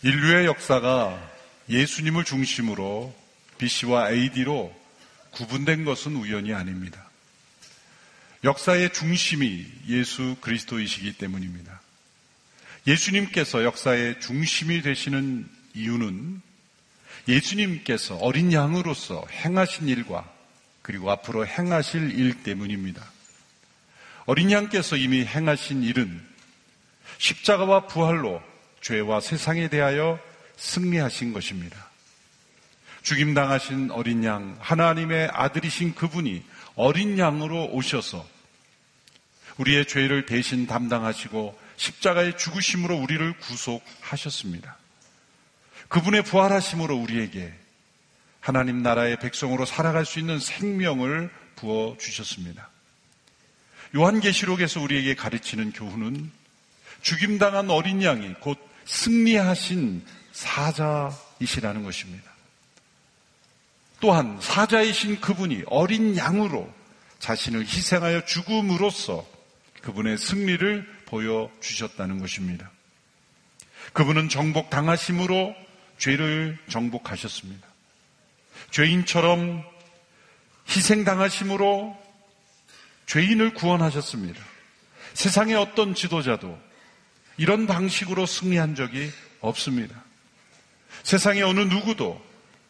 인류의 역사가 예수님을 중심으로 BC와 AD로 구분된 것은 우연이 아닙니다. 역사의 중심이 예수 그리스도이시기 때문입니다. 예수님께서 역사의 중심이 되시는 이유는 예수님께서 어린 양으로서 행하신 일과 그리고 앞으로 행하실 일 때문입니다. 어린 양께서 이미 행하신 일은 십자가와 부활로 죄와 세상에 대하여 승리하신 것입니다. 죽임당하신 어린 양, 하나님의 아들이신 그분이 어린 양으로 오셔서 우리의 죄를 대신 담당하시고 십자가의 죽으심으로 우리를 구속하셨습니다. 그분의 부활하심으로 우리에게 하나님 나라의 백성으로 살아갈 수 있는 생명을 부어주셨습니다. 요한계시록에서 우리에게 가르치는 교훈은 죽임당한 어린 양이 곧 승리하신 사자이시라는 것입니다. 또한 사자이신 그분이 어린 양으로 자신을 희생하여 죽음으로써 그분의 승리를 보여주셨다는 것입니다. 그분은 정복당하심으로 죄를 정복하셨습니다. 죄인처럼 희생당하심으로 죄인을 구원하셨습니다. 세상의 어떤 지도자도 이런 방식으로 승리한 적이 없습니다. 세상의 어느 누구도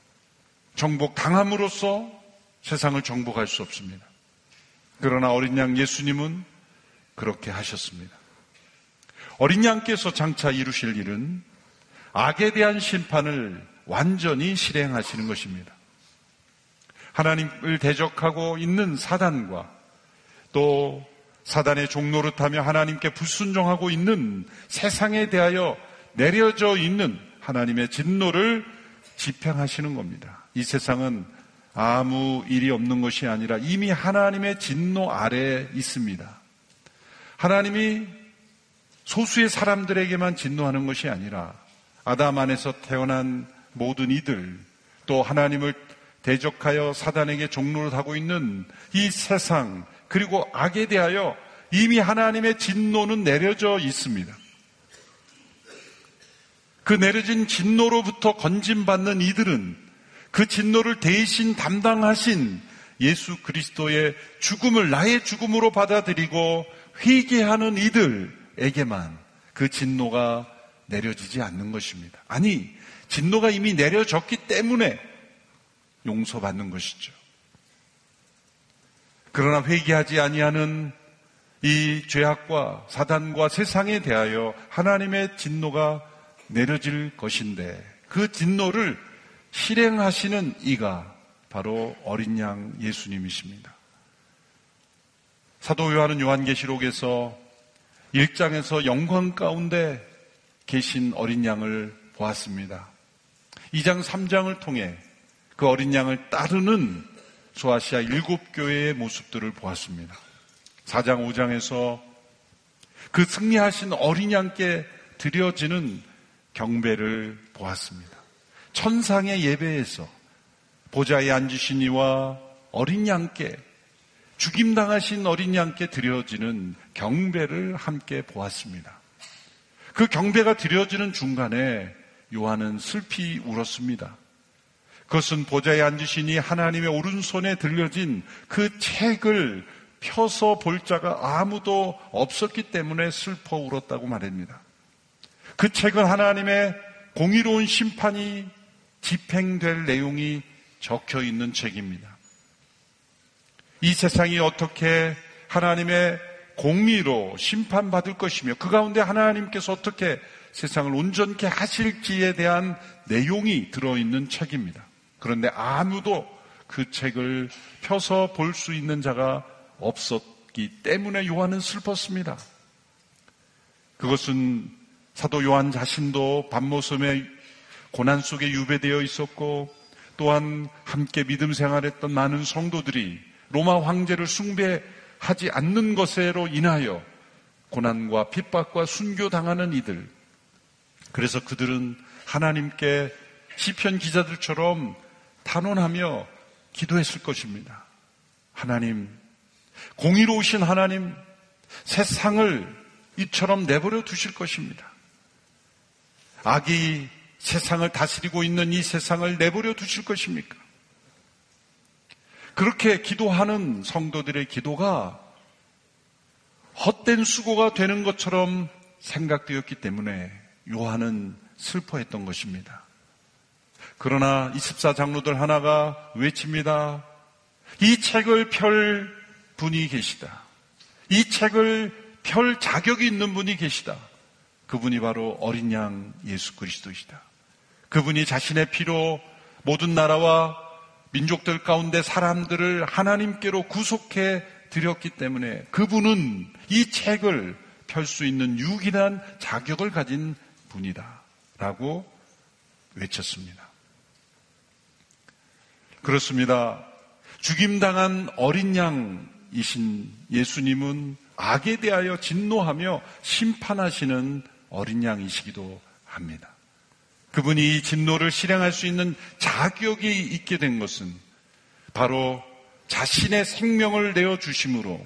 정복당함으로써 세상을 정복할 수 없습니다. 그러나 어린 양 예수님은 그렇게 하셨습니다. 어린 양께서 장차 이루실 일은 악에 대한 심판을 완전히 실행하시는 것입니다. 하나님을 대적하고 있는 사단과 또 사단의 종노릇하며 하나님께 불순종하고 있는 세상에 대하여 내려져 있는 하나님의 진노를 집행하시는 겁니다. 이 세상은 아무 일이 없는 것이 아니라 이미 하나님의 진노 아래에 있습니다. 하나님이 소수의 사람들에게만 진노하는 것이 아니라 아담 안에서 태어난 모든 이들, 또 하나님을 대적하여 사단에게 종노릇하고 있는 이 세상, 그리고 악에 대하여 이미 하나님의 진노는 내려져 있습니다. 그 내려진 진노로부터 건짐받는 이들은 그 진노를 대신 담당하신 예수 그리스도의 죽음을 나의 죽음으로 받아들이고 회개하는 이들에게만 그 진노가 내려지지 않는 것입니다. 아니, 진노가 이미 내려졌기 때문에 용서받는 것이죠. 그러나 회개하지 아니하는 이 죄악과 사단과 세상에 대하여 하나님의 진노가 내려질 것인데 그 진노를 실행하시는 이가 바로 어린 양 예수님이십니다. 사도 요한은 요한계시록에서 1장에서 영광 가운데 계신 어린 양을 보았습니다. 2장 3장을 통해 그 어린 양을 따르는 소아시아 7교회의 모습들을 보았습니다. 4장 5장에서 그 승리하신 어린 양께 드려지는 경배를 보았습니다. 천상의 예배에서 보좌에 앉으신 이와 어린 양께, 죽임당하신 어린 양께 드려지는 경배를 함께 보았습니다. 그 경배가 드려지는 중간에 요한은 슬피 울었습니다. 그것은 보좌에 앉으신 이 하나님의 오른손에 들려진 그 책을 펴서 볼 자가 아무도 없었기 때문에 슬퍼 울었다고 말합니다. 그 책은 하나님의 공의로운 심판이 집행될 내용이 적혀 있는 책입니다. 이 세상이 어떻게 하나님의 공의로 심판받을 것이며 그 가운데 하나님께서 어떻게 세상을 온전케 하실지에 대한 내용이 들어있는 책입니다. 그런데 아무도 그 책을 펴서 볼 수 있는 자가 없었기 때문에 요한은 슬펐습니다. 그것은 사도 요한 자신도 밤모섬의 고난 속에 유배되어 있었고 또한 함께 믿음 생활했던 많은 성도들이 로마 황제를 숭배하지 않는 것으로 인하여 고난과 핍박과 순교당하는 이들, 그래서 그들은 하나님께 시편 기자들처럼 탄원하며 기도했을 것입니다. 하나님, 공의로우신 하나님, 세상을 이처럼 내버려 두실 것입니다. 악이 세상을 다스리고 있는 이 세상을 내버려 두실 것입니까? 그렇게 기도하는 성도들의 기도가 헛된 수고가 되는 것처럼 생각되었기 때문에 요한은 슬퍼했던 것입니다. 그러나 24장로들 하나가 외칩니다. 이 책을 펼 분이 계시다. 이 책을 펼 자격이 있는 분이 계시다. 그분이 바로 어린 양 예수 그리스도이시다. 그분이 자신의 피로 모든 나라와 민족들 가운데 사람들을 하나님께로 구속해 드렸기 때문에 그분은 이 책을 펼 수 있는 유일한 자격을 가진 분이다 라고 외쳤습니다. 그렇습니다. 죽임당한 어린 양이신 예수님은 악에 대하여 진노하며 심판하시는 어린 양이시기도 합니다. 그분이 이 진노를 실행할 수 있는 자격이 있게 된 것은 바로 자신의 생명을 내어주심으로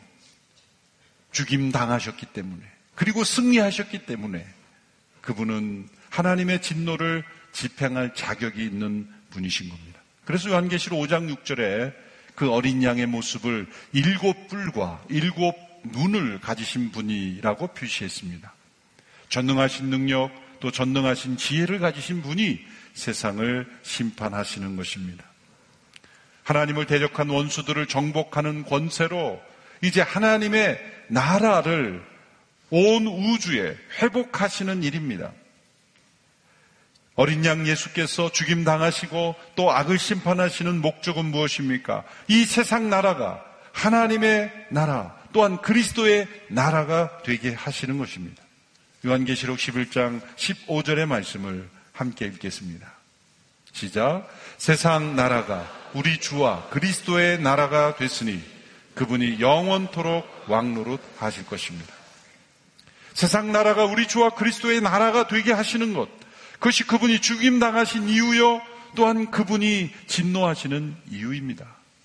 죽임당하셨기 때문에, 그리고 승리하셨기 때문에 그분은 하나님의 진노를 집행할 자격이 있는 분이신 겁니다. 그래서 요한계시록 5장 6절에 그 어린 양의 모습을 7뿔과 7 눈을 가지신 분이라고 표시했습니다. 전능하신 능력, 또 전능하신 지혜를 가지신 분이 세상을 심판하시는 것입니다. 하나님을 대적한 원수들을 정복하는 권세로 이제 하나님의 나라를 온 우주에 회복하시는 일입니다. 어린 양 예수께서 죽임당하시고 또 악을 심판하시는 목적은 무엇입니까? 이 세상 나라가 하나님의 나라, 또한 그리스도의 나라가 되게 하시는 것입니다. 요한계시록 11장 15절의 말씀을 함께 읽겠습니다. 시작. 세상 나라가 우리 주와 그리스도의 나라가 됐으니 그분이 영원토록 왕노릇 하실 것입니다. 세상 나라가 우리 주와 그리스도의 나라가 되게 하시는 것, 그것이 그분이 죽임당하신 이유요, 또한 그분이 진노하시는 이유입니다.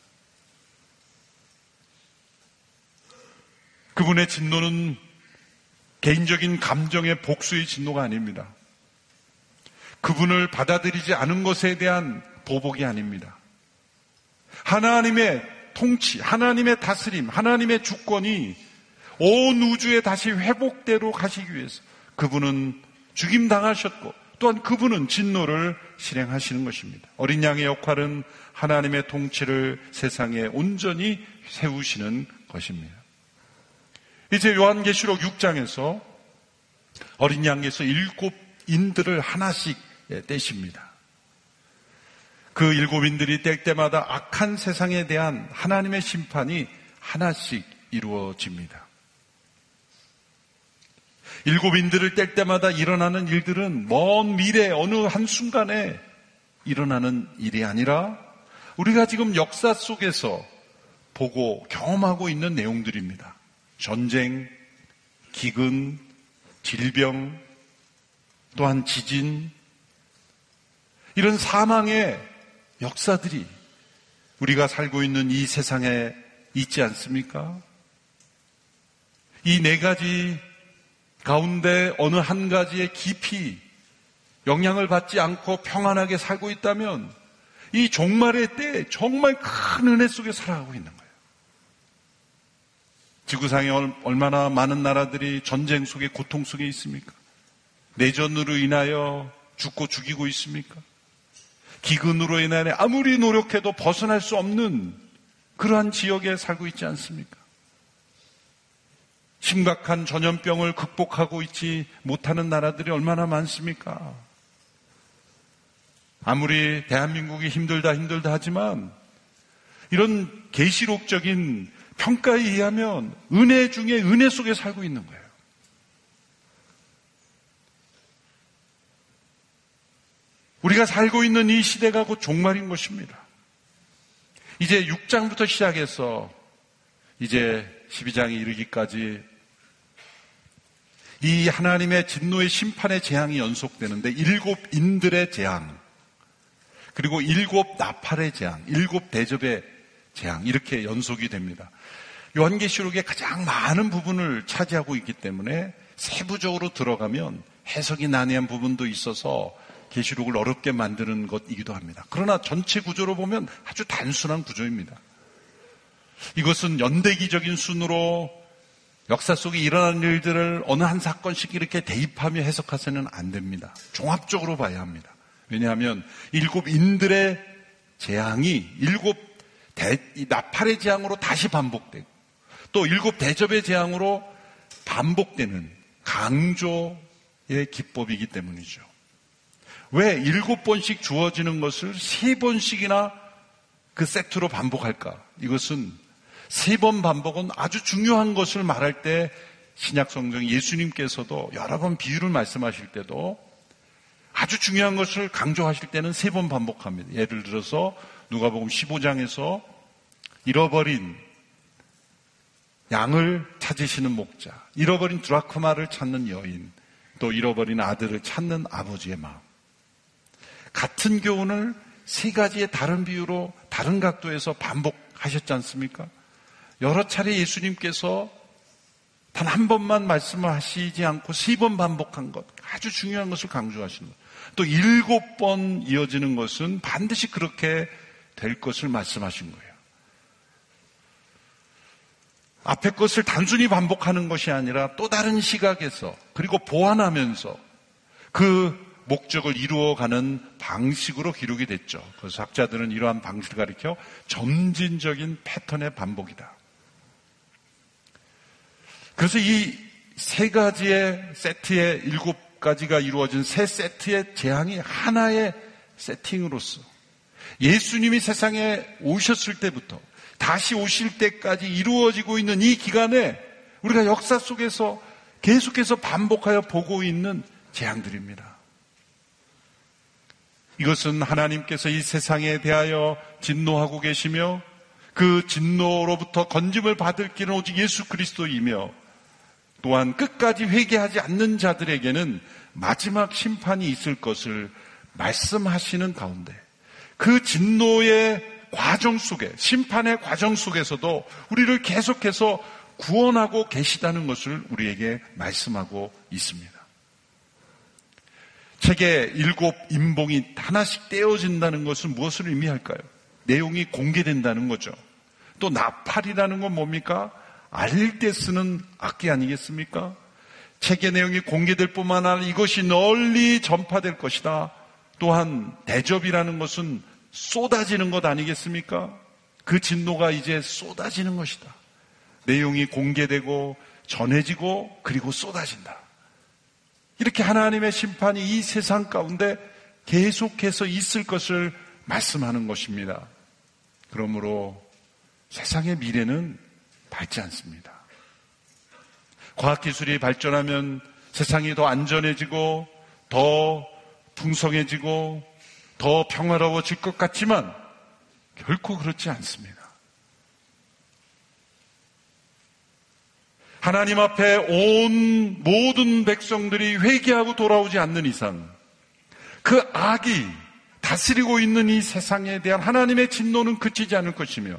그분의 진노는 개인적인 감정의 복수의 진노가 아닙니다. 그분을 받아들이지 않은 것에 대한 보복이 아닙니다. 하나님의 통치, 하나님의 다스림, 하나님의 주권이 온 우주에 다시 회복대로 가시기 위해서 그분은 죽임당하셨고 또한 그분은 진노를 실행하시는 것입니다. 어린 양의 역할은 하나님의 통치를 세상에 온전히 세우시는 것입니다. 이제 요한계시록 6장에서 어린 양에서 7 인들을 하나씩 떼십니다. 그 7 인들이 뗄 때마다 악한 세상에 대한 하나님의 심판이 하나씩 이루어집니다. 7 인들을 뗄 때마다 일어나는 일들은 먼 미래 어느 한순간에 일어나는 일이 아니라 우리가 지금 역사 속에서 보고 경험하고 있는 내용들입니다. 전쟁, 기근, 질병, 또한 지진, 이런 사망의 역사들이 우리가 살고 있는 이 세상에 있지 않습니까? 이 4가지 가운데 어느 한 가지에 깊이 영향을 받지 않고 평안하게 살고 있다면 이 종말의 때 정말 큰 은혜 속에 살아가고 있는 거예요. 지구상에 얼마나 많은 나라들이 전쟁 속에 고통 속에 있습니까? 내전으로 인하여 죽고 죽이고 있습니까? 기근으로 인하여 아무리 노력해도 벗어날 수 없는 그러한 지역에 살고 있지 않습니까? 심각한 전염병을 극복하고 있지 못하는 나라들이 얼마나 많습니까? 아무리 대한민국이 힘들다 하지만 이런 계시록적인 평가에 의하면 은혜 중에 은혜 속에 살고 있는 거예요. 우리가 살고 있는 이 시대가 곧 종말인 것입니다. 이제 6장부터 시작해서 이제 12장에 이르기까지 이 하나님의 진노의 심판의 재앙이 연속되는데 7 인들의 재앙, 그리고 7 나팔의 재앙, 7 대접의 재앙, 이렇게 연속이 됩니다. 요한계시록의 가장 많은 부분을 차지하고 있기 때문에 세부적으로 들어가면 해석이 난해한 부분도 있어서 계시록을 어렵게 만드는 것이기도 합니다. 그러나 전체 구조로 보면 아주 단순한 구조입니다. 이것은 연대기적인 순으로 역사 속에 일어난 일들을 어느 한 사건씩 이렇게 대입하며 해석해서는 안 됩니다. 종합적으로 봐야 합니다. 왜냐하면 7 인들의 재앙이 7 나팔의 재앙으로 다시 반복되고 또 7 대접의 재앙으로 반복되는 강조의 기법이기 때문이죠. 왜 7번씩 주어지는 것을 3번씩이나 그 세트로 반복할까? 이것은 3번 반복은 아주 중요한 것을 말할 때 신약 성경 예수님께서도 여러 번 비유를 말씀하실 때도 아주 중요한 것을 강조하실 때는 3번 반복합니다. 예를 들어서 누가복음 15장에서 잃어버린 양을 찾으시는 목자, 잃어버린 드라크마를 찾는 여인, 또 잃어버린 아들을 찾는 아버지의 마음. 같은 교훈을 3가지의 다른 비유로 다른 각도에서 반복하셨지 않습니까? 여러 차례 예수님께서 단 한 번만 말씀을 하시지 않고 3번 반복한 것, 아주 중요한 것을 강조하시는 것. 또 7번 이어지는 것은 반드시 그렇게 될 것을 말씀하신 거예요. 앞에 것을 단순히 반복하는 것이 아니라 또 다른 시각에서 그리고 보완하면서 그 목적을 이루어가는 방식으로 기록이 됐죠. 그래서 학자들은 이러한 방식을 가리켜 점진적인 패턴의 반복이다. 그래서 이 3가지의 세트의 7가지가 이루어진 3세트의 재앙이 하나의 세팅으로서 예수님이 세상에 오셨을 때부터 다시 오실 때까지 이루어지고 있는 이 기간에 우리가 역사 속에서 계속해서 반복하여 보고 있는 재앙들입니다. 이것은 하나님께서 이 세상에 대하여 진노하고 계시며 그 진노로부터 건짐을 받을 길은 오직 예수 그리스도이며 또한 끝까지 회개하지 않는 자들에게는 마지막 심판이 있을 것을 말씀하시는 가운데 그 진노의 과정 속에, 심판의 과정 속에서도 우리를 계속해서 구원하고 계시다는 것을 우리에게 말씀하고 있습니다. 책에 7 인봉이 하나씩 떼어진다는 것은 무엇을 의미할까요? 내용이 공개된다는 거죠. 또 나팔이라는 건 뭡니까? 알릴 때 쓰는 악기 아니겠습니까? 책의 내용이 공개될 뿐만 아니라 이것이 널리 전파될 것이다. 또한 대접이라는 것은 쏟아지는 것 아니겠습니까? 그 진노가 이제 쏟아지는 것이다. 내용이 공개되고 전해지고 그리고 쏟아진다. 이렇게 하나님의 심판이 이 세상 가운데 계속해서 있을 것을 말씀하는 것입니다. 그러므로 세상의 미래는 밝지 않습니다. 과학기술이 발전하면 세상이 더 안전해지고 더 풍성해지고 더 평화로워질 것 같지만 결코 그렇지 않습니다. 하나님 앞에 온 모든 백성들이 회개하고 돌아오지 않는 이상 그 악이 다스리고 있는 이 세상에 대한 하나님의 진노는 그치지 않을 것이며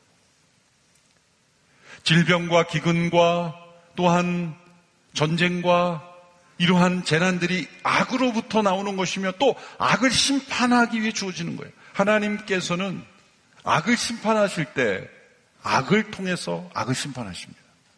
질병과 기근과 또한 전쟁과 이러한 재난들이 악으로부터 나오는 것이며 또 악을 심판하기 위해 주어지는 거예요. 하나님께서는 악을 심판하실 때 악을 통해서 악을 심판하십니다.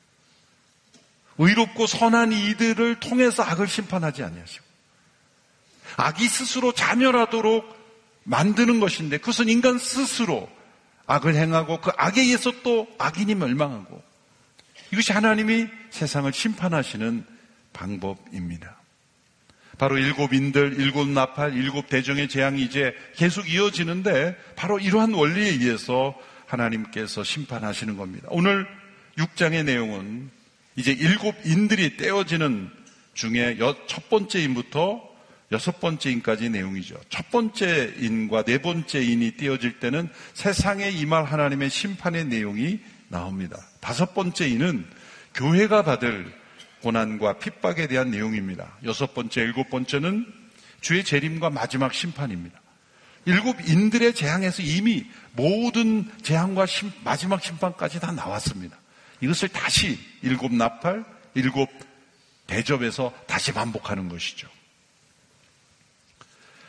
의롭고 선한 이들을 통해서 악을 심판하지 아니하시고 악이 스스로 자멸하도록 만드는 것인데 그것은 인간 스스로 악을 행하고 그 악에 의해서 또 악인이 멸망하고 이것이 하나님이 세상을 심판하시는 방법입니다. 바로 7 인들, 7 나팔, 7 대정의 재앙이 이제 계속 이어지는데 바로 이러한 원리에 의해서 하나님께서 심판하시는 겁니다. 오늘 6장의 내용은 이제 7 인들이 떼어지는 중에 첫 번째 인부터 6번째 인까지 내용이죠. 첫 번째 인과 4번째 인이 떼어질 때는 세상에 임할 하나님의 심판의 내용이 나옵니다. 5번째 인은 교회가 받을 고난과 핍박에 대한 내용입니다. 6번째, 7번째는 주의 재림과 마지막 심판입니다. 7 인들의 재앙에서 이미 모든 재앙과 마지막 심판까지 다 나왔습니다. 이것을 다시 7 나팔, 7 대접에서 다시 반복하는 것이죠.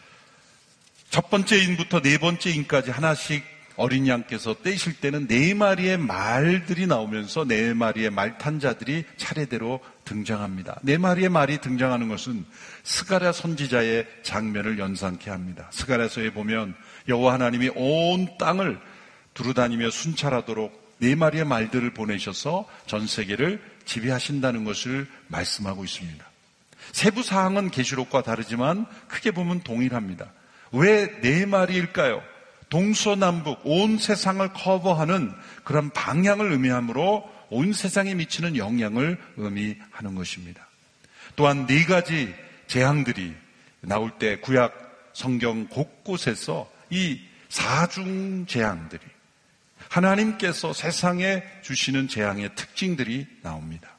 첫 번째 인부터 네 번째 인까지 하나씩 어린 양께서 떼실 때는 4마리의 말들이 나오면서 4마리의 말탄자들이 차례대로 등장합니다. 4마리의 말이 등장하는 것은 스가랴 선지자의 장면을 연상케 합니다. 스가랴서에 보면 여호와 하나님이 온 땅을 두루다니며 순찰하도록 4마리의 말들을 보내셔서 전 세계를 지배하신다는 것을 말씀하고 있습니다. 세부 사항은 계시록과 다르지만 크게 보면 동일합니다. 왜 4마리일까요? 동서남북 온 세상을 커버하는 그런 방향을 의미하므로 온 세상에 미치는 영향을 의미하는 것입니다. 또한 4가지 재앙들이 나올 때 구약 성경 곳곳에서 이 4중 재앙들이 하나님께서 세상에 주시는 재앙의 특징들이 나옵니다.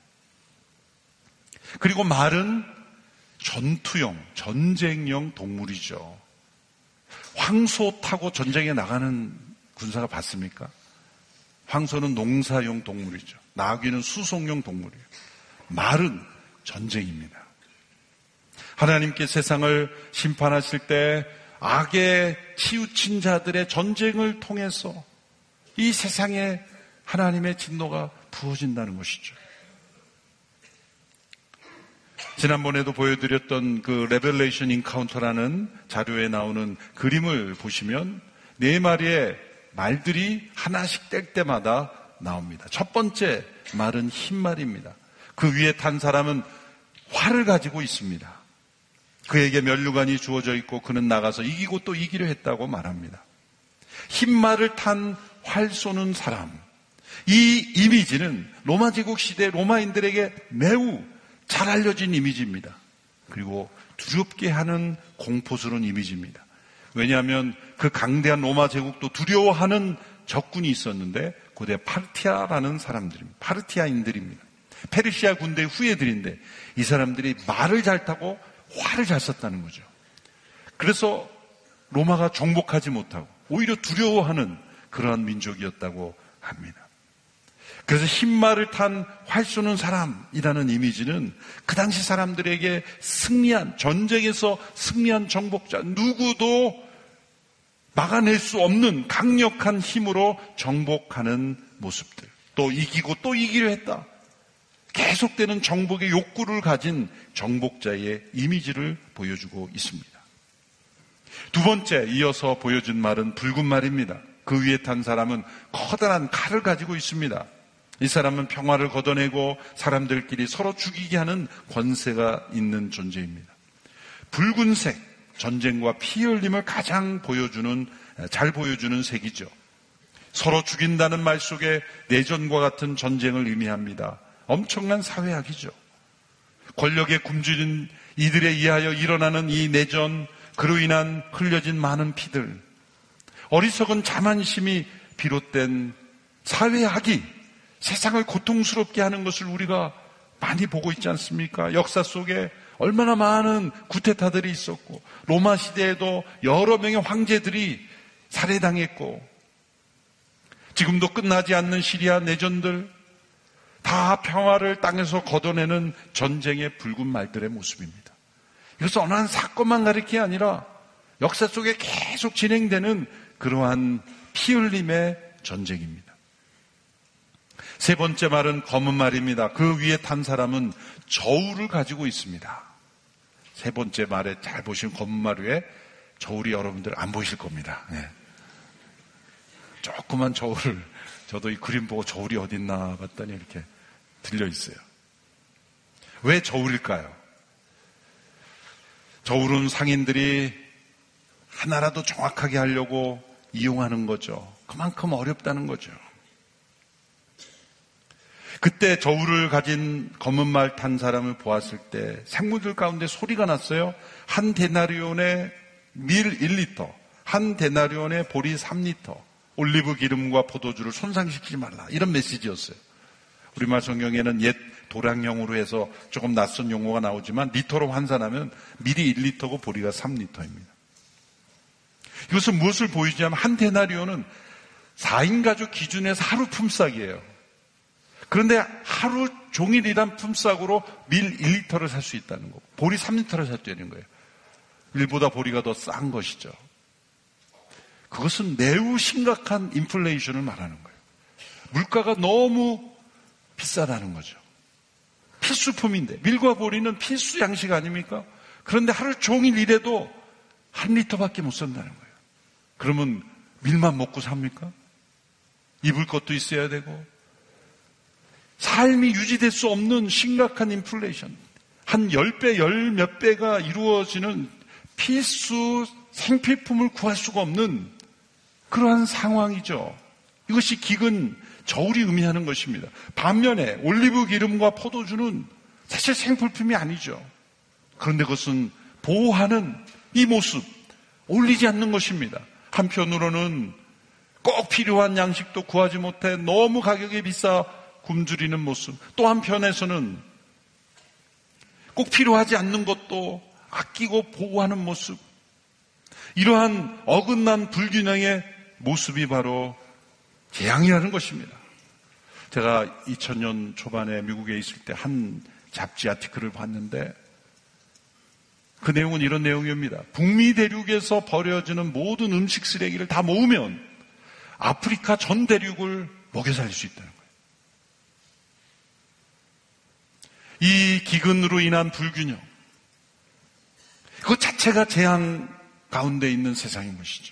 그리고 말은 전투용, 전쟁용 동물이죠. 황소 타고 전쟁에 나가는 군사가 봤습니까? 황소는 농사용 동물이죠. 나귀는 수송용 동물이에요. 말은 전쟁입니다. 하나님께 세상을 심판하실 때 악에 치우친 자들의 전쟁을 통해서 이 세상에 하나님의 진노가 부어진다는 것이죠. 지난번에도 보여드렸던 그 레벨레이션 인카운터라는 자료에 나오는 그림을 보시면 4마리의 말들이 하나씩 뗄 때마다 나옵니다. 첫 번째 말은 흰말입니다. 그 위에 탄 사람은 활을 가지고 있습니다. 그에게 면류관이 주어져 있고 그는 나가서 이기고 또 이기려 했다고 말합니다. 흰말을 탄 활 쏘는 사람, 이 이미지는 로마 제국 시대 로마인들에게 매우 잘 알려진 이미지입니다. 그리고 두렵게 하는 공포스러운 이미지입니다. 왜냐하면 그 강대한 로마 제국도 두려워하는 적군이 있었는데 고대 파르티아라는 사람들입니다. 파르티아인들입니다. 페르시아 군대의 후예들인데 이 사람들이 말을 잘 타고 활을 잘 쐈다는 거죠. 그래서 로마가 정복하지 못하고 오히려 두려워하는 그러한 민족이었다고 합니다. 그래서 흰말을 탄 활 쏘는 사람이라는 이미지는 그 당시 사람들에게 승리한, 전쟁에서 승리한 정복자, 누구도 막아낼 수 없는 강력한 힘으로 정복하는 모습들, 또 이기고 또 이기려 했다, 계속되는 정복의 욕구를 가진 정복자의 이미지를 보여주고 있습니다. 두 번째 이어서 보여준 말은 붉은 말입니다. 그 위에 탄 사람은 커다란 칼을 가지고 있습니다. 이 사람은 평화를 걷어내고 사람들끼리 서로 죽이게 하는 권세가 있는 존재입니다. 붉은색, 전쟁과 피 흘림을 가장 잘 보여주는 색이죠. 서로 죽인다는 말 속에 내전과 같은 전쟁을 의미합니다. 엄청난 사회악이죠. 권력에 굶주린 이들에 의하여 일어나는 이 내전, 그로 인한 흘려진 많은 피들, 어리석은 자만심이 비롯된 사회악이 세상을 고통스럽게 하는 것을 우리가 많이 보고 있지 않습니까? 역사 속에 얼마나 많은 구테타들이 있었고 로마 시대에도 여러 명의 황제들이 살해당했고 지금도 끝나지 않는 시리아 내전들, 다 평화를 땅에서 걷어내는 전쟁의 붉은 말들의 모습입니다. 이것은 어느 한 사건만 가리키는 게 아니라 역사 속에 계속 진행되는 그러한 피 흘림의 전쟁입니다. 세 번째 말은 검은 말입니다. 그 위에 탄 사람은 저울을 가지고 있습니다. 세 번째 말에 잘 보시면 검은 말 위에 저울이 여러분들 안 보이실 겁니다. 네. 조그만 저울을, 저도 이 그림 보고 저울이 어딨나 봤더니 이렇게 들려 있어요. 왜 저울일까요? 저울은 상인들이 하나라도 정확하게 하려고 이용하는 거죠. 그만큼 어렵다는 거죠. 그때 저울을 가진 검은 말 탄 사람을 보았을 때 생물들 가운데 소리가 났어요. 한 데나리온에 밀 1리터, 한 데나리온에 보리 3리터, 올리브 기름과 포도주를 손상시키지 말라, 이런 메시지였어요. 우리말 성경에는 옛 도량형으로 해서 조금 낯선 용어가 나오지만 리터로 환산하면 밀이 1리터고 보리가 3리터입니다. 이것은 무엇을 보이냐면 한 데나리온은 4인 가족 기준에서 하루 품삯이에요. 그런데 하루 종일 일한 품삯으로 밀 1리터를 살 수 있다는 거고 보리 3리터를 살 수 있는 거예요. 밀보다 보리가 더 싼 것이죠. 그것은 매우 심각한 인플레이션을 말하는 거예요. 물가가 너무 비싸다는 거죠. 필수품인데, 밀과 보리는 필수 양식 아닙니까? 그런데 하루 종일 일해도 1리터밖에 못 산다는 거예요. 그러면 밀만 먹고 삽니까? 입을 것도 있어야 되고, 삶이 유지될 수 없는 심각한 인플레이션, 한 10배, 10몇 배가 이루어지는 필수 생필품을 구할 수가 없는 그러한 상황이죠. 이것이 기근, 저울이 의미하는 것입니다. 반면에 올리브 기름과 포도주는 사실 생필품이 아니죠. 그런데 그것은 보호하는 이 모습, 어울리지 않는 것입니다. 한편으로는 꼭 필요한 양식도 구하지 못해 너무 가격이 비싸 굶주리는 모습, 또 한편에서는 꼭 필요하지 않는 것도 아끼고 보호하는 모습, 이러한 어긋난 불균형의 모습이 바로 재앙이라는 것입니다. 제가 2000년 초반에 미국에 있을 때 한 잡지 아티클을 봤는데 그 내용은 이런 내용입니다. 북미 대륙에서 버려지는 모든 음식 쓰레기를 다 모으면 아프리카 전 대륙을 먹여 살릴 수 있다는 거예요. 이 기근으로 인한 불균형, 그 자체가 재앙 가운데 있는 세상인 것이죠.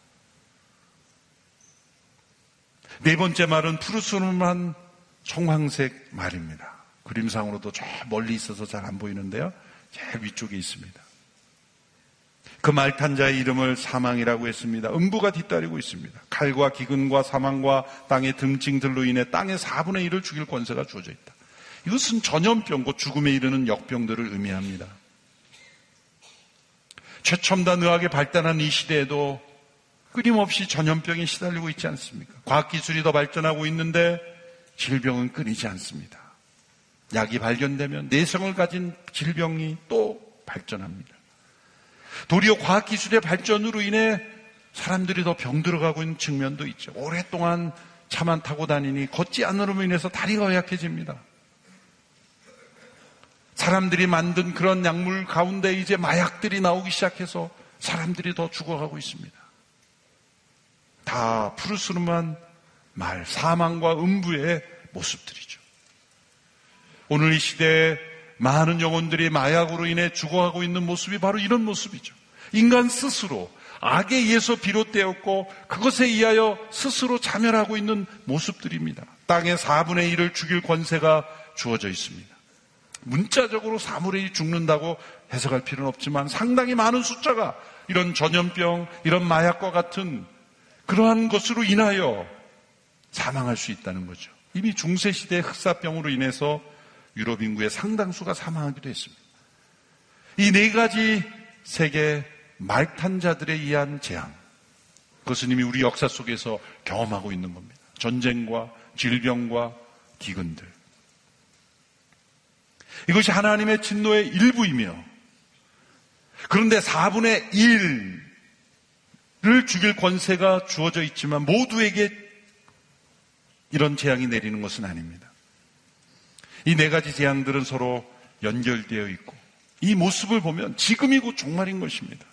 네 번째 말은 푸르스름한 청황색 말입니다. 그림상으로도 저 멀리 있어서 잘 안 보이는데요, 제일 위쪽에 있습니다. 그 말 탄 자의 이름을 사망이라고 했습니다. 음부가 뒤따르고 있습니다. 칼과 기근과 사망과 땅의 등징들로 인해 땅의 4분의 1을 죽일 권세가 주어져 있다. 이것은 전염병, 곧 죽음에 이르는 역병들을 의미합니다. 최첨단 의학이 발달한 이 시대에도 끊임없이 전염병에 시달리고 있지 않습니까? 과학기술이 더 발전하고 있는데 질병은 끊이지 않습니다. 약이 발견되면 내성을 가진 질병이 또 발전합니다. 도리어 과학기술의 발전으로 인해 사람들이 더 병들어가고 있는 측면도 있죠. 오랫동안 차만 타고 다니니 걷지 않으므로 인해서 다리가 허약해집니다. 사람들이 만든 그런 약물 가운데 이제 마약들이 나오기 시작해서 사람들이 더 죽어가고 있습니다. 다 푸르스름한 말, 사망과 음부의 모습들이죠. 오늘 이 시대에 많은 영혼들이 마약으로 인해 죽어가고 있는 모습이 바로 이런 모습이죠. 인간 스스로 악에 의해서 비롯되었고 그것에 의하여 스스로 자멸하고 있는 모습들입니다. 땅의 4분의 1을 죽일 권세가 주어져 있습니다. 문자적으로 4분의 1이 죽는다고 해석할 필요는 없지만 상당히 많은 숫자가 이런 전염병, 이런 마약과 같은 그러한 것으로 인하여 사망할 수 있다는 거죠. 이미 중세시대 흑사병으로 인해서 유럽 인구의 상당수가 사망하기도 했습니다. 이 네 가지 세계 말탄 자들에 의한 재앙, 그것은 이미 우리 역사 속에서 경험하고 있는 겁니다. 전쟁과 질병과 기근들. 이것이 하나님의 진노의 일부이며, 그런데 4분의 1을 죽일 권세가 주어져 있지만 모두에게 이런 재앙이 내리는 것은 아닙니다. 이 네 가지 재앙들은 서로 연결되어 있고 이 모습을 보면 지금이고 종말인 것입니다.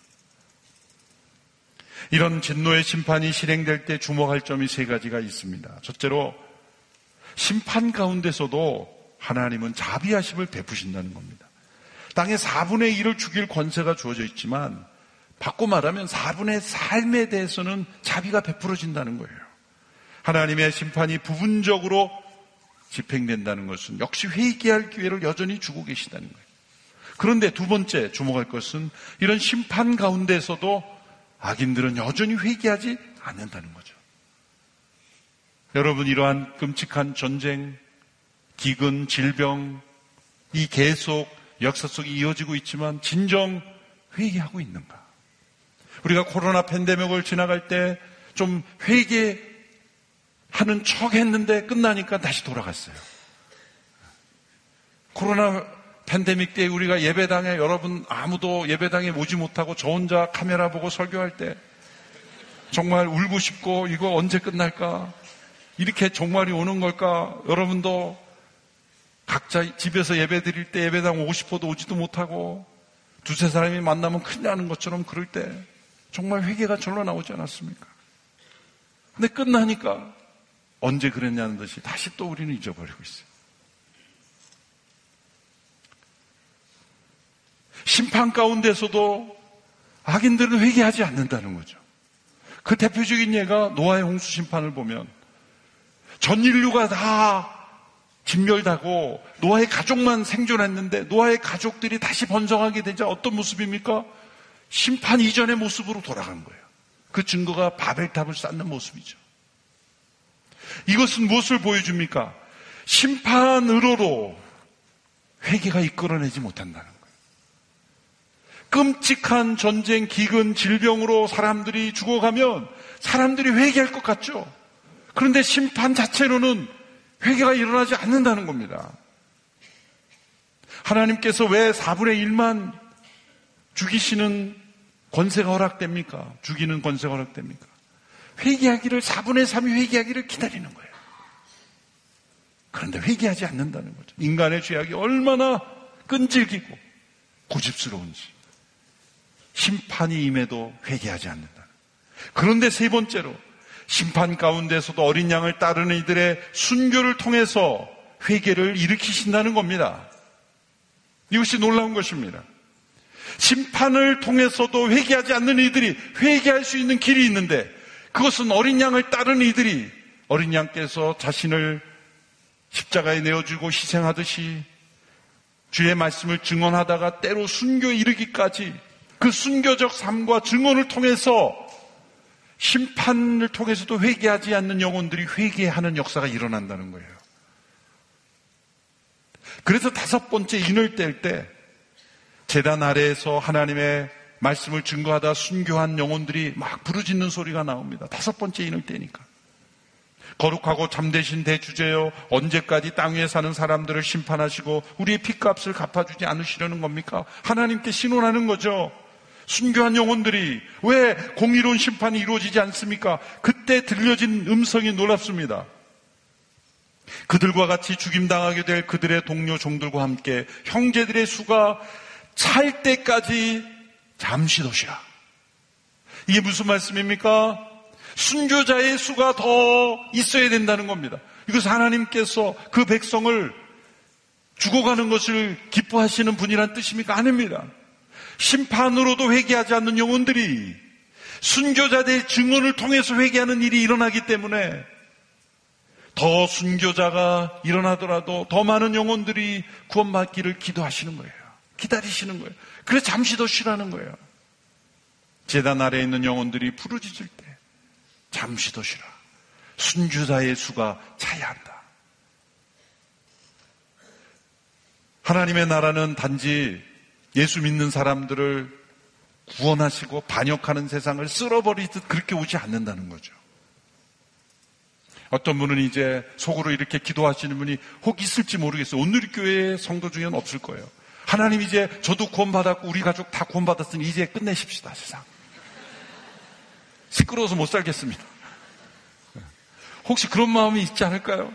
이런 진노의 심판이 실행될 때 주목할 점이 세 가지가 있습니다. 첫째로 심판 가운데서도 하나님은 자비하심을 베푸신다는 겁니다. 땅의 4분의 1을 죽일 권세가 주어져 있지만 바꿔 말하면 4분의 삶에 대해서는 자비가 베풀어진다는 거예요. 하나님의 심판이 부분적으로 집행된다는 것은 역시 회개할 기회를 여전히 주고 계시다는 거예요. 그런데 두 번째 주목할 것은 이런 심판 가운데서도 악인들은 여전히 회개하지 않는다는 거죠. 여러분, 이러한 끔찍한 전쟁, 기근, 질병, 이 계속 역사 속에 이어지고 있지만 진정 회개하고 있는가? 우리가 코로나 팬데믹을 지나갈 때 좀 회개하는 척 했는데 끝나니까 다시 돌아갔어요. 코로나 팬데믹 때 우리가 예배당에 여러분 아무도 예배당에 오지 못하고 저 혼자 카메라 보고 설교할 때 정말 울고 싶고 이거 언제 끝날까? 이렇게 종말이 오는 걸까? 여러분도 각자 집에서 예배 드릴 때 예배당 오고 싶어도 오지도 못하고 두세 사람이 만나면 큰일 나는 것처럼 그럴 때 정말 회개가 절로 나오지 않았습니까? 근데 끝나니까 언제 그랬냐는 듯이 다시 또 우리는 잊어버리고 있어요. 심판 가운데서도 악인들은 회개하지 않는다는 거죠. 그 대표적인 예가 노아의 홍수 심판을 보면 전 인류가 다 진멸되고 노아의 가족만 생존했는데 노아의 가족들이 다시 번성하게 되자 어떤 모습입니까? 심판 이전의 모습으로 돌아간 거예요. 그 증거가 바벨탑을 쌓는 모습이죠. 이것은 무엇을 보여줍니까? 심판으로도 회개가 이끌어내지 못한다는 거예요. 끔찍한 전쟁, 기근, 질병으로 사람들이 죽어가면 사람들이 회개할 것 같죠. 그런데 심판 자체로는 회개가 일어나지 않는다는 겁니다. 하나님께서 왜 4분의 1만 죽이시는 권세가 허락됩니까? 죽이는 권세가 허락됩니까? 회개하기를 4분의 3이 회개하기를 기다리는 거예요. 그런데 회개하지 않는다는 거죠. 인간의 죄악이 얼마나 끈질기고 고집스러운지. 심판이 임해도 회개하지 않는다. 그런데 세 번째로 심판 가운데서도 어린 양을 따르는 이들의 순교를 통해서 회개를 일으키신다는 겁니다. 이것이 놀라운 것입니다. 심판을 통해서도 회개하지 않는 이들이 회개할 수 있는 길이 있는데 그것은 어린 양을 따르는 이들이 어린 양께서 자신을 십자가에 내어주고 희생하듯이 주의 말씀을 증언하다가 때로 순교에 이르기까지 그 순교적 삶과 증언을 통해서 심판을 통해서도 회개하지 않는 영혼들이 회개하는 역사가 일어난다는 거예요. 그래서 5번째 인을 뗄 때 제단 아래에서 하나님의 말씀을 증거하다 순교한 영혼들이 막 부르짖는 소리가 나옵니다. 5번째 인을 떼니까. 거룩하고 참되신 대주제여, 언제까지 땅 위에 사는 사람들을 심판하시고 우리의 핏값을 갚아주지 않으시려는 겁니까? 하나님께 신원하는 거죠. 순교한 영혼들이 왜 공의로운 심판이 이루어지지 않습니까? 그때 들려진 음성이 놀랍습니다. 그들과 같이 죽임당하게 될 그들의 동료 종들과 함께 형제들의 수가 찰 때까지 잠시 도시라. 이게 무슨 말씀입니까? 순교자의 수가 더 있어야 된다는 겁니다. 이것은 하나님께서 그 백성을 죽어가는 것을 기뻐하시는 분이란 뜻입니까? 아닙니다. 심판으로도 회개하지 않는 영혼들이 순교자들의 증언을 통해서 회개하는 일이 일어나기 때문에 더 순교자가 일어나더라도 더 많은 영혼들이 구원받기를 기도하시는 거예요. 기다리시는 거예요. 그래서 잠시 더 쉬라는 거예요. 제단 아래에 있는 영혼들이 부르짖을 때 잠시 더 쉬라. 순교자의 수가 차야 한다. 하나님의 나라는 단지 예수 믿는 사람들을 구원하시고 반역하는 세상을 쓸어버리듯 그렇게 오지 않는다는 거죠. 어떤 분은 이제 속으로 이렇게 기도하시는 분이 혹 있을지 모르겠어요. 온누리교회 성도 중에는 없을 거예요. 하나님 이제 저도 구원받았고 우리 가족 다 구원받았으니 이제 끝내십시다 세상. 시끄러워서 못 살겠습니다. 혹시 그런 마음이 있지 않을까요?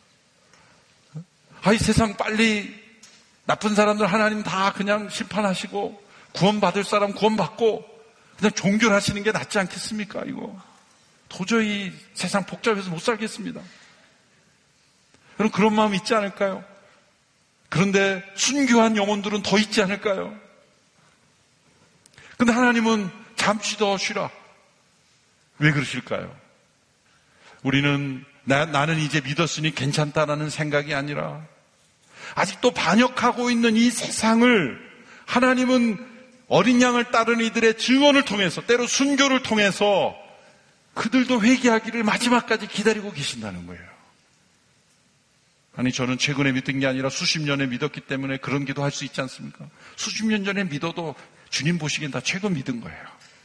이 세상 빨리 나쁜 사람들 하나님 다 그냥 심판하시고 구원받을 사람 구원받고 그냥 종결하시는 게 낫지 않겠습니까? 이거 도저히 세상 복잡해서 못 살겠습니다. 그럼 그런 마음이 있지 않을까요? 그런데 순교한 영혼들은 더 있지 않을까요? 근데 하나님은 잠시 더 쉬라. 왜 그러실까요? 우리는 나는 이제 믿었으니 괜찮다라는 생각이 아니라 아직도 반역하고 있는 이 세상을 하나님은 어린 양을 따르는 이들의 증언을 통해서 때로 순교를 통해서 그들도 회개하기를 마지막까지 기다리고 계신다는 거예요. 아니 저는 최근에 믿은 게 아니라 수십 년에 믿었기 때문에 그런 기도 할 수 있지 않습니까? 수십 년 전에 믿어도 주님 보시기엔 다 최근 믿은 거예요.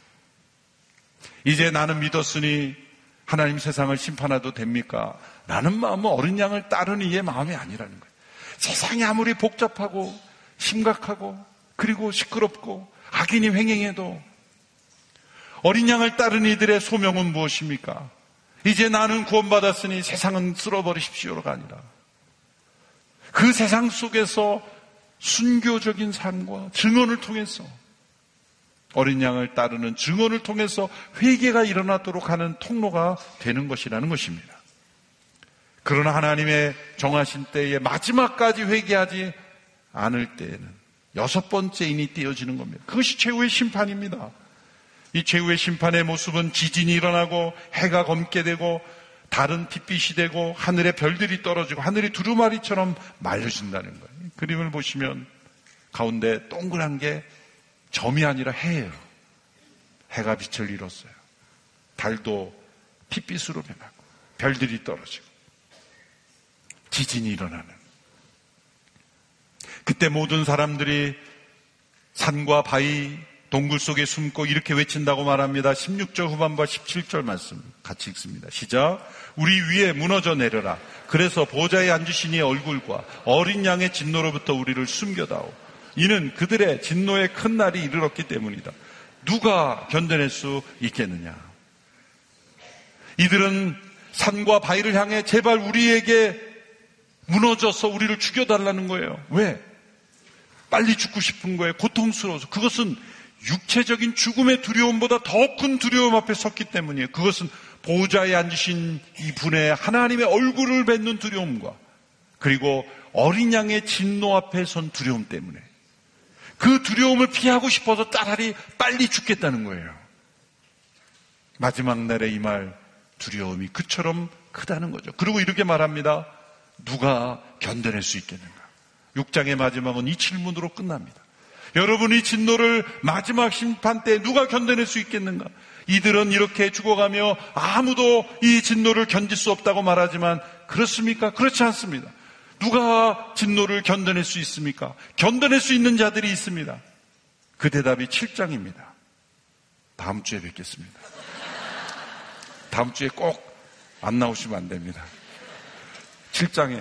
이제 나는 믿었으니 하나님 세상을 심판해도 됩니까? 라는 마음은 어린 양을 따르는 이의 마음이 아니라는 거예요. 세상이 아무리 복잡하고 심각하고 그리고 시끄럽고 악인이 횡행해도 어린 양을 따르는 이들의 소명은 무엇입니까? 이제 나는 구원받았으니 세상은 쓸어버리십시오가 아니라 그 세상 속에서 순교적인 삶과 증언을 통해서 어린 양을 따르는 증언을 통해서 회개가 일어나도록 하는 통로가 되는 것이라는 것입니다. 그러나 하나님의 정하신 때에 마지막까지 회개하지 않을 때에는 6번째 인이 띄어지는 겁니다. 그것이 최후의 심판입니다. 이 최후의 심판의 모습은 지진이 일어나고 해가 검게 되고 달은 핏빛이 되고 하늘에 별들이 떨어지고 하늘이 두루마리처럼 말려진다는 거예요. 그림을 보시면 가운데 동그란 게 점이 아니라 해예요. 해가 빛을 잃었어요. 달도 핏빛으로 변하고 별들이 떨어지고 지진이 일어나는, 그때 모든 사람들이 산과 바위, 동굴 속에 숨고 이렇게 외친다고 말합니다. 16절 후반부와 17절 말씀 같이 읽습니다. 시작. 우리 위에 무너져 내려라. 그래서 보좌에 앉으신 이의 얼굴과 어린 양의 진노로부터 우리를 숨겨다오. 이는 그들의 진노의 큰 날이 이르렀기 때문이다. 누가 견뎌낼 수 있겠느냐. 이들은 산과 바위를 향해 제발 우리에게 무너져서 우리를 죽여달라는 거예요. 왜? 빨리 죽고 싶은 거예요. 고통스러워서. 그것은 육체적인 죽음의 두려움보다 더 큰 두려움 앞에 섰기 때문이에요. 그것은 보좌에 앉으신 이 분의 하나님의 얼굴을 뵙는 두려움과 그리고 어린 양의 진노 앞에 선 두려움 때문에 그 두려움을 피하고 싶어서 차라리 빨리 죽겠다는 거예요. 마지막 날에 임할 두려움이 그처럼 크다는 거죠. 그리고 이렇게 말합니다. 누가 견뎌낼 수 있겠는가? 6장의 마지막은 이 질문으로 끝납니다. 여러분이 진노를 마지막 심판 때 누가 견뎌낼 수 있겠는가? 이들은 이렇게 죽어가며 아무도 이 진노를 견딜 수 없다고 말하지만 그렇습니까? 그렇지 않습니다. 누가 진노를 견뎌낼 수 있습니까? 견뎌낼 수 있는 자들이 있습니다. 그 대답이 7장입니다. 다음 주에 뵙겠습니다. 다음 주에 꼭 안 나오시면 안 됩니다. 7장에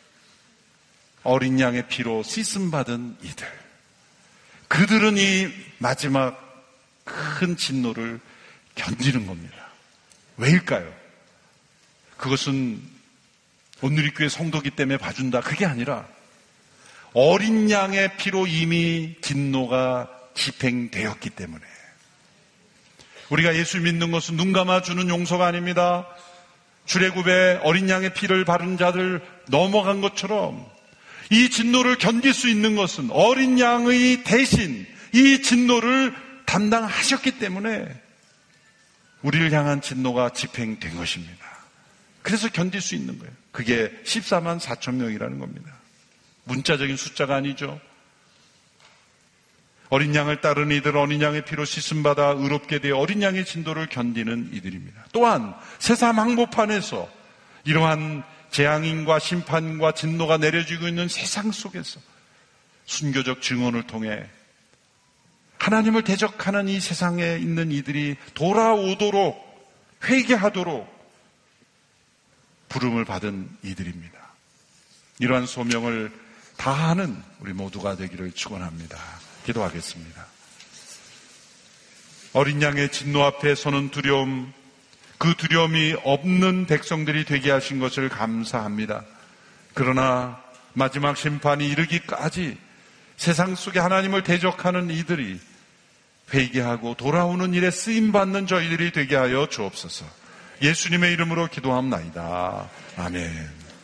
어린 양의 피로 씻음받은 이들, 그들은 이 마지막 큰 진노를 견디는 겁니다. 왜일까요? 그것은 온누리교회 성도기 때문에 봐준다, 그게 아니라 어린 양의 피로 이미 진노가 집행되었기 때문에. 우리가 예수 믿는 것은 눈 감아주는 용서가 아닙니다. 출애굽에 어린 양의 피를 바른 자들 넘어간 것처럼 이 진노를 견딜 수 있는 것은 어린 양의 대신 이 진노를 담당하셨기 때문에 우리를 향한 진노가 집행된 것입니다. 그래서 견딜 수 있는 거예요. 그게 14만 4천 명이라는 겁니다. 문자적인 숫자가 아니죠. 어린 양을 따르는 이들, 어린 양의 피로 씻음받아 의롭게 되어 어린 양의 진노를 견디는 이들입니다. 또한 세상 한복판에서 이러한 재앙인과 심판과 진노가 내려지고 있는 세상 속에서 순교적 증언을 통해 하나님을 대적하는 이 세상에 있는 이들이 돌아오도록, 회개하도록 부름을 받은 이들입니다. 이러한 소명을 다하는 우리 모두가 되기를 축원합니다. 기도하겠습니다. 어린 양의 진노 앞에 서는 두려움, 그 두려움이 없는 백성들이 되게 하신 것을 감사합니다. 그러나 마지막 심판이 이르기까지 세상 속에 하나님을 대적하는 이들이 회개하고 돌아오는 일에 쓰임받는 저희들이 되게 하여 주옵소서. 예수님의 이름으로 기도합나이다. 아멘.